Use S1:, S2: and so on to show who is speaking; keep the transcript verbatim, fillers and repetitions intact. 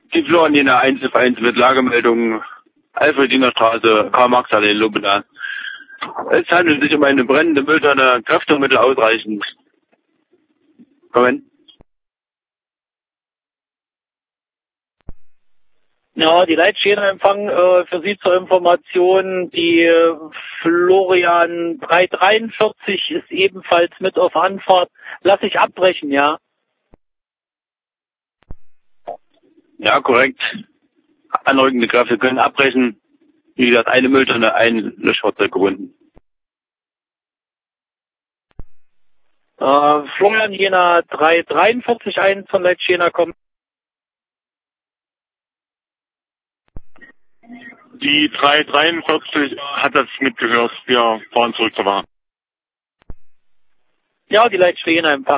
S1: Die Florian Jena eins F eins mit Lagemeldung Alfrediner Straße, Karl-Marx-Allee in Lubena. Es handelt sich um eine brennende Mülltonne, Kräftemittel ausreichend. Moment.
S2: Ja, die Leitstelle-Empfang äh, für Sie zur Information, die äh, Florian drei dreiundvierzig ist ebenfalls mit auf Anfahrt. Lass ich abbrechen, ja?
S1: Ja, korrekt. Anrückende Kräfte können abbrechen. Wie gesagt, eine Mülltonne, ein Löschfahrzeug gebunden.
S2: Äh, Florian Jena drei dreiundvierzig ein von Leitstelle kommt.
S3: Die drei dreiundvierzig hat das mitgehört. Wir fahren zurück zur Wache.
S2: Ja, die Leitstelle Empfang.